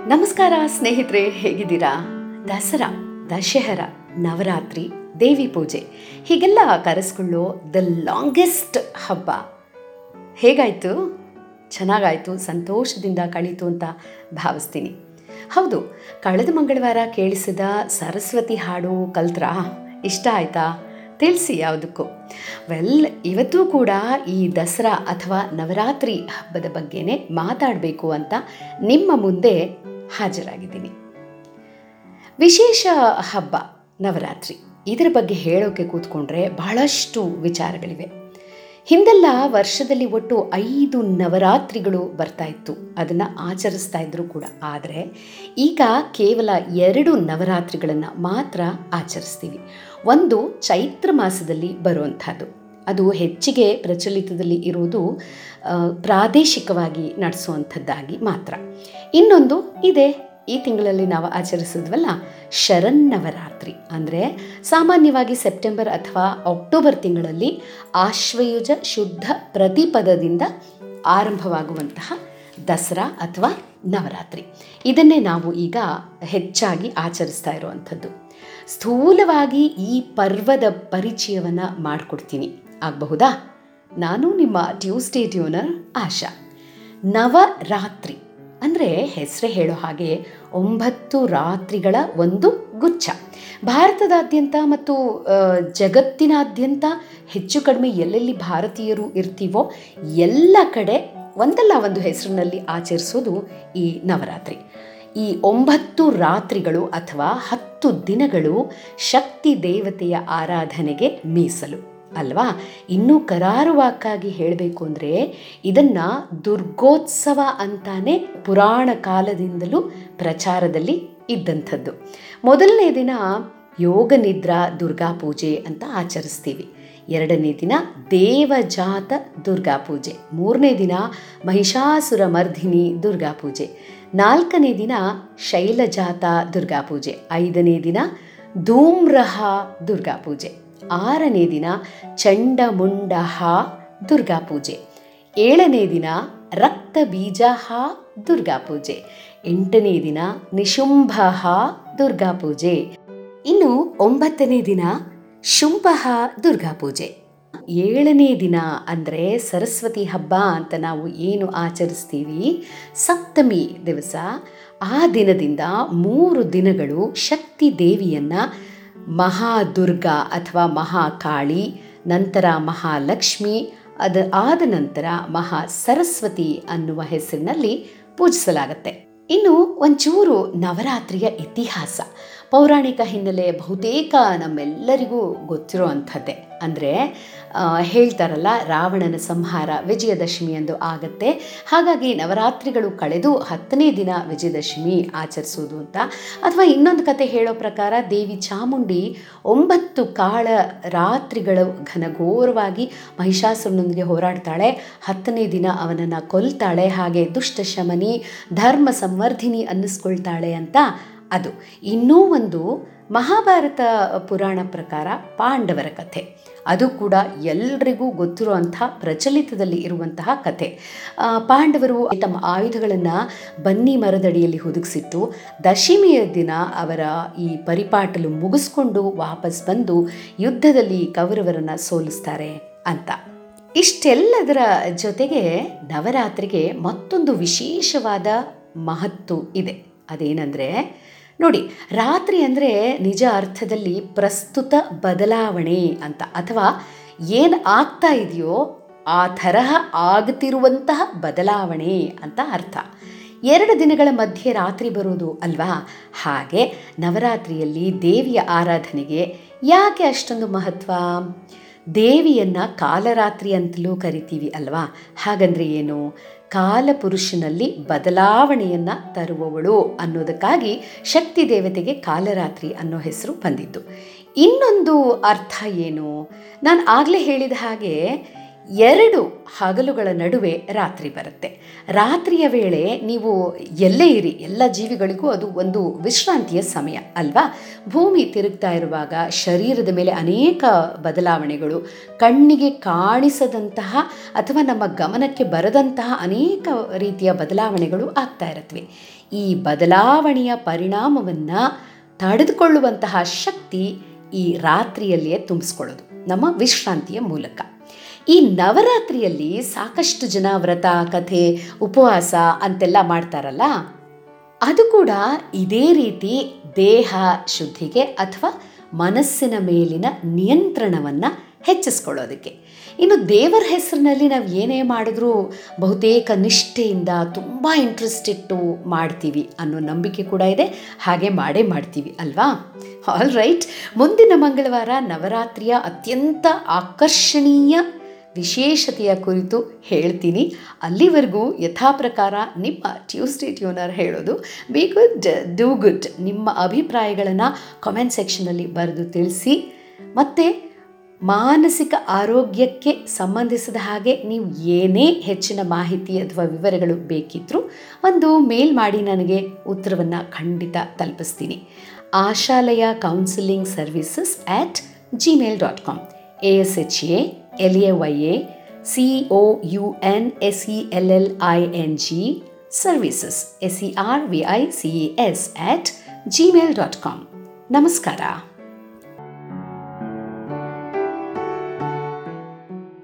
ನಮಸ್ಕಾರ ಸ್ನೇಹಿತರೆ, ಹೇಗಿದ್ದೀರಾ? ದಸರಾ, ನವರಾತ್ರಿ, ದೇವಿ ಪೂಜೆ ಹೀಗೆಲ್ಲ ಕರೆಸ್ಕೊಳ್ಳೋ ದ ಲಾಂಗೆಸ್ಟ್ ಹಬ್ಬ ಹೇಗಾಯಿತು? ಚೆನ್ನಾಗಾಯಿತು, ಸಂತೋಷದಿಂದ ಕಳೀತು ಅಂತ ಭಾವಿಸ್ತೀನಿ. ಹೌದು, ಕಳೆದ ಮಂಗಳವಾರ ಕೇಳಿಸಿದ ಸರಸ್ವತಿ ಹಾಡು ಕಲ್ತ್ರಾ? ಇಷ್ಟ ಆಯಿತಾ? ತಿಳಿಸಿ ಯಾವುದಕ್ಕೂ. ಇವತ್ತೂ ಕೂಡ ಈ ದಸರಾ ಅಥವಾ ನವರಾತ್ರಿ ಹಬ್ಬದ ಬಗ್ಗೆನೇ ಮಾತಾಡಬೇಕು ಅಂತ ನಿಮ್ಮ ಮುಂದೆ ಹಾಜರಾಗಿದ್ದೀನಿ. ವಿಶೇಷ ಹಬ್ಬ ನವರಾತ್ರಿ. ಇದರ ಬಗ್ಗೆ ಹೇಳೋಕೆ ಕೂತ್ಕೊಂಡ್ರೆ ಬಹಳಷ್ಟು ವಿಚಾರಗಳಿವೆ. ಹಿಂದೆಲ್ಲ ವರ್ಷದಲ್ಲಿ ಒಟ್ಟು 5 ನವರಾತ್ರಿಗಳು ಬರ್ತಾ ಇತ್ತು, ಅದನ್ನು ಆಚರಿಸ್ತಾ ಇದ್ರು ಕೂಡ. ಆದರೆ ಈಗ ಕೇವಲ 2 ನವರಾತ್ರಿಗಳನ್ನು ಮಾತ್ರ ಆಚರಿಸ್ತೀವಿ. ಒಂದು ಚೈತ್ರ ಮಾಸದಲ್ಲಿ ಬರುವಂಥದ್ದು, ಅದು ಹೆಚ್ಚಿಗೆ ಪ್ರಚಲಿತದಲ್ಲಿ ಇರುವುದು ಪ್ರಾದೇಶಿಕವಾಗಿ ನಡೆಸುವಂಥದ್ದಾಗಿ ಮಾತ್ರ. ಇನ್ನೊಂದು ಇದೆ, ಈ ತಿಂಗಳಲ್ಲಿ ನಾವು ಆಚರಿಸಿದ್ವಲ್ಲ, ಶರನ್ನವರಾತ್ರಿ. ಅಂದರೆ ಸಾಮಾನ್ಯವಾಗಿ ಸೆಪ್ಟೆಂಬರ್ ಅಥವಾ ಅಕ್ಟೋಬರ್ ತಿಂಗಳಲ್ಲಿ ಆಶ್ವಯುಜ ಶುದ್ಧ ಪ್ರತಿಪದದಿಂದ ಆರಂಭವಾಗುವಂತಹ ದಸರಾ ಅಥವಾ ನವರಾತ್ರಿ. ಇದನ್ನೇ ನಾವು ಈಗ ಹೆಚ್ಚಾಗಿ ಆಚರಿಸ್ತಾ ಇರುವಂಥದ್ದು. ಸ್ಥೂಲವಾಗಿ ಈ ಪರ್ವದ ಪರಿಚಯವನ್ನು ಮಾಡಿಕೊಡ್ತೀನಿ, ಆಗಬಹುದಾ? ನಾನು ನಿಮ್ಮ ಟ್ಯೂಸ್ಡೇ ಟ್ಯೂನರ್ ಆಶಾ. ನವರಾತ್ರಿ ಅಂದರೆ ಹೆಸರೇ ಹೇಳೋ ಹಾಗೆ 9 ರಾತ್ರಿಗಳ ಒಂದು ಗುಚ್ಛ. ಭಾರತದಾದ್ಯಂತ ಮತ್ತು ಜಗತ್ತಿನಾದ್ಯಂತ ಹೆಚ್ಚು ಕಡಿಮೆ ಎಲ್ಲೆಲ್ಲಿ ಭಾರತೀಯರು ಇರ್ತೀವೋ ಎಲ್ಲ ಕಡೆ ಒಂದಲ್ಲ ಒಂದು ಹೆಸರಿನಲ್ಲಿ ಆಚರಿಸೋದು ಈ ನವರಾತ್ರಿ. ಈ 9 ರಾತ್ರಿಗಳು ಅಥವಾ 10 ದಿನಗಳು ಶಕ್ತಿ ದೇವತೆಯ ಆರಾಧನೆಗೆ ಮೀಸಲು ಅಲ್ವಾ? ಇನ್ನೂ ಕರಾರುವಾಕ್ಕಾಗಿ ಹೇಳಬೇಕು ಅಂದರೆ ಇದನ್ನು ದುರ್ಗೋತ್ಸವ ಅಂತಾನೆ ಪುರಾಣ ಕಾಲದಿಂದಲೂ ಪ್ರಚಾರದಲ್ಲಿ ಇದ್ದಂಥದ್ದು. ಮೊದಲನೇ ದಿನ ಯೋಗ ನಿದ್ರಾ ದುರ್ಗಾ ಪೂಜೆ ಅಂತ ಆಚರಿಸ್ತೀವಿ. 2ನೇ ದಿನ ದೇವಜಾತ ದುರ್ಗಾ ಪೂಜೆ. 3ನೇ ದಿನ ಮಹಿಷಾಸುರ ಮರ್ಧಿನಿ ದುರ್ಗಾ ಪೂಜೆ. 4ನೇ ದಿನ ಶೈಲಜಾತ ದುರ್ಗಾ ಪೂಜೆ. 5ನೇ ದಿನ ಧೂಮ್ರಹ ದುರ್ಗಾ ಪೂಜೆ. 6ನೇ ದಿನ ಚಂಡಮುಂಡಹ ದುರ್ಗಾ ಪೂಜೆ. 7ನೇ ದಿನ ರಕ್ತ ಬೀಜಹ ದುರ್ಗಾ ಪೂಜೆ. 8ನೇ ದಿನ ನಿಶುಂಭಹ ದುರ್ಗಾ ಪೂಜೆ. ಇನ್ನು 9ನೇ ದಿನ ಶುಂಭಹ ದುರ್ಗಾ ಪೂಜೆ. 7ನೇ ದಿನ ಅಂದರೆ ಸರಸ್ವತಿ ಹಬ್ಬ ಅಂತ ನಾವು ಏನು ಆಚರಿಸ್ತೀವಿ, ಸಪ್ತಮಿ ದಿವಸ, ಆ ದಿನದಿಂದ 3 ದಿನಗಳು ಶಕ್ತಿ ದೇವಿಯನ್ನು ಮಹಾದುರ್ಗಾ ಅಥವಾ ಮಹಾಕಾಳಿ, ನಂತರ ಮಹಾಲಕ್ಷ್ಮಿ, ಆದ ನಂತರ ಮಹಾ ಸರಸ್ವತಿ ಅನ್ನುವ ಹೆಸರಿನಲ್ಲಿ ಪೂಜಿಸಲಾಗುತ್ತೆ. ಇನ್ನು ಒಂಚೂರು ನವರಾತ್ರಿಯ ಇತಿಹಾಸ, ಪೌರಾಣಿಕ ಹಿನ್ನೆಲೆ ಬಹುತೇಕ ನಮ್ಮೆಲ್ಲರಿಗೂ ಗೊತ್ತಿರೋ ಅಂಥದ್ದೇ. ಅಂದರೆ ಹೇಳ್ತಾರಲ್ಲ, ರಾವಣನ ಸಂಹಾರ ವಿಜಯದಶಮಿಯಂದು ಆಗತ್ತೆ, ಹಾಗಾಗಿ ನವರಾತ್ರಿಗಳು ಕಳೆದು 10ನೇ ದಿನ ವಿಜಯದಶಮಿ ಆಚರಿಸೋದು ಅಂತ. ಅಥವಾ ಇನ್ನೊಂದು ಕತೆ ಹೇಳೋ ಪ್ರಕಾರ ದೇವಿ ಚಾಮುಂಡಿ 9 ಕಾಳ ರಾತ್ರಿಗಳು ಘನಘೋರವಾಗಿ ಮಹಿಷಾಸುರನೊಂದಿಗೆ ಹೋರಾಡ್ತಾಳೆ. 10ನೇ ದಿನ ಅವನನ್ನು ಕೊಲ್ತಾಳೆ, ಹಾಗೆ ದುಷ್ಟ ಶಮನಿ, ಧರ್ಮ ಸಂವರ್ಧಿನಿ ಅನ್ನಿಸ್ಕೊಳ್ತಾಳೆ ಅಂತ ಅದು. ಇನ್ನೂ ಒಂದು ಮಹಾಭಾರತ ಪುರಾಣ ಪ್ರಕಾರ ಪಾಂಡವರ ಕಥೆ, ಅದು ಕೂಡ ಎಲ್ರಿಗೂ ಗೊತ್ತಿರುವಂಥ ಪ್ರಚಲಿತದಲ್ಲಿ ಇರುವಂತಹ ಕಥೆ. ಪಾಂಡವರು ತಮ್ಮ ಆಯುಧಗಳನ್ನು ಬನ್ನಿ ಮರದಡಿಯಲ್ಲಿ ಹುದುಗಿಸಿಟ್ಟು ದಶಮಿಯ ದಿನ ಅವರ ಈ ಪರಿಪಾಟಲು ಮುಗಿಸ್ಕೊಂಡು ವಾಪಸ್ ಬಂದು ಯುದ್ಧದಲ್ಲಿ ಕೌರವರನ್ನು ಸೋಲಿಸ್ತಾರೆ ಅಂತ. ಇಷ್ಟೆಲ್ಲದರ ಜೊತೆಗೆ ನವರಾತ್ರಿಗೆ ಮತ್ತೊಂದು ವಿಶೇಷವಾದ ಮಹತ್ವ ಇದೆ. ಅದೇನೆಂದರೆ ನೋಡಿ, ರಾತ್ರಿ ಅಂದರೆ ನಿಜ ಅರ್ಥದಲ್ಲಿ ಪ್ರಸ್ತುತ ಬದಲಾವಣೆ ಅಂತ, ಅಥವಾ ಏನು ಆಗ್ತಾ ಇದೆಯೋ ಆ ತರಹ ಆಗ್ತಿರುವಂತಹ ಬದಲಾವಣೆ ಅಂತ ಅರ್ಥ. 2 ದಿನಗಳ ಮಧ್ಯೆ ರಾತ್ರಿ ಬರೋದು ಅಲ್ವಾ? ಹಾಗೆ ನವರಾತ್ರಿಯಲ್ಲಿ ದೇವಿಯ ಆರಾಧನೆಗೆ ಯಾಕೆ ಅಷ್ಟೊಂದು ಮಹತ್ವ? ದೇವಿಯನ್ನು ಕಾಲರಾತ್ರಿ ಅಂತಲೂ ಕರಿತೀವಿ ಅಲ್ವಾ? ಹಾಗಂದ್ರೆ ಏನು? ಕಾಲಪುರುಷನಲ್ಲಿ ಬದಲಾವಣೆಯನ್ನು ತರುವವಳು ಅನ್ನೋದಕ್ಕಾಗಿ ಶಕ್ತಿ ದೇವತೆಗೆ ಕಾಲರಾತ್ರಿ ಅನ್ನೋ ಹೆಸರು ಬಂದಿದ್ದು. ಇನ್ನೊಂದು ಅರ್ಥ ಏನು? ನಾನು ಆಗಲೇ ಹೇಳಿದ ಹಾಗೆ 2 ಹಗಲುಗಳ ನಡುವೆ ರಾತ್ರಿ ಬರುತ್ತೆ. ರಾತ್ರಿಯ ವೇಳೆ ನೀವು ಎಲ್ಲೇ ಇರಿ, ಎಲ್ಲ ಜೀವಿಗಳಿಗೂ ಅದು ಒಂದು ವಿಶ್ರಾಂತಿಯ ಸಮಯ ಅಲ್ವಾ? ಭೂಮಿ ತಿರುಗ್ತಾ ಇರುವಾಗ ಶರೀರದ ಮೇಲೆ ಅನೇಕ ಬದಲಾವಣೆಗಳು, ಕಣ್ಣಿಗೆ ಕಾಣಿಸದಂತಹ ಅಥವಾ ನಮ್ಮ ಗಮನಕ್ಕೆ ಬರದಂತಹ ಅನೇಕ ರೀತಿಯ ಬದಲಾವಣೆಗಳು ಆಗ್ತಾ ಇರುತ್ತವೆ. ಈ ಬದಲಾವಣೆಯ ಪರಿಣಾಮವನ್ನು ತಡೆದುಕೊಳ್ಳುವಂತಹ ಶಕ್ತಿ ಈ ರಾತ್ರಿಯಲ್ಲಿಯೇ ತುಂಬಿಸ್ಕೊಳ್ಳೋದು ನಮ್ಮ ವಿಶ್ರಾಂತಿಯ ಮೂಲಕ. ಈ ನವರಾತ್ರಿಯಲ್ಲಿ ಸಾಕಷ್ಟು ಜನ ವ್ರತ, ಕಥೆ, ಉಪವಾಸ ಅಂತೆಲ್ಲ ಮಾಡ್ತಾರಲ್ಲ, ಅದು ಕೂಡ ಇದೇ ರೀತಿ ದೇಹ ಶುದ್ಧಿಗೆ ಅಥವಾ ಮನಸ್ಸಿನ ಮೇಲಿನ ನಿಯಂತ್ರಣವನ್ನು ಹೆಚ್ಚಿಸ್ಕೊಳ್ಳೋದಕ್ಕೆ. ಇನ್ನು ದೇವರ ಹೆಸರಿನಲ್ಲಿ ನಾವು ಏನೇ ಮಾಡಿದ್ರೂ ಬಹುತೇಕ ನಿಷ್ಠೆಯಿಂದ ತುಂಬ ಇಂಟ್ರೆಸ್ಟ್ ಇಟ್ಟು ಮಾಡ್ತೀವಿ ಅನ್ನೋ ನಂಬಿಕೆ ಕೂಡ ಇದೆ. ಹಾಗೆ ಮಾಡೇ ಮಾಡ್ತೀವಿ ಅಲ್ವಾ? ಆಲ್ ರೈಟ್, ಮುಂದಿನ ಮಂಗಳವಾರ ನವರಾತ್ರಿಯ ಅತ್ಯಂತ ಆಕರ್ಷಣೀಯ ವಿಶೇಷತೆಯ ಕುರಿತು ಹೇಳ್ತೀನಿ. ಅಲ್ಲಿವರೆಗೂ ಯಥಾಪ್ರಕಾರ ನಿಮ್ಮ ಟ್ಯೂಸ್ಡೇ ಟ್ಯೂನರ್ ಹೇಳೋದು, ಬಿ ಗುಡ್, ಡೂ ಗುಡ್. ನಿಮ್ಮ ಅಭಿಪ್ರಾಯಗಳನ್ನು ಕಾಮೆಂಟ್ ಸೆಕ್ಷನಲ್ಲಿ ಬರೆದು ತಿಳಿಸಿ. ಮತ್ತು ಮಾನಸಿಕ ಆರೋಗ್ಯಕ್ಕೆ ಸಂಬಂಧಿಸಿದ ಹಾಗೆ ನೀವು ಏನೇ ಹೆಚ್ಚಿನ ಮಾಹಿತಿ ಅಥವಾ ವಿವರಗಳು ಬೇಕಿದ್ದರೂ ಒಂದು ಮೇಲ್ ಮಾಡಿ, ನನಗೆ ಉತ್ತರವನ್ನು ಖಂಡಿತ ತಲುಪಿಸ್ತೀನಿ. Ashalaya counselling services @gmail.com, ASHALAYACOUNSELLING services SERVICES @gmail.com. ನಮಸ್ಕಾರ.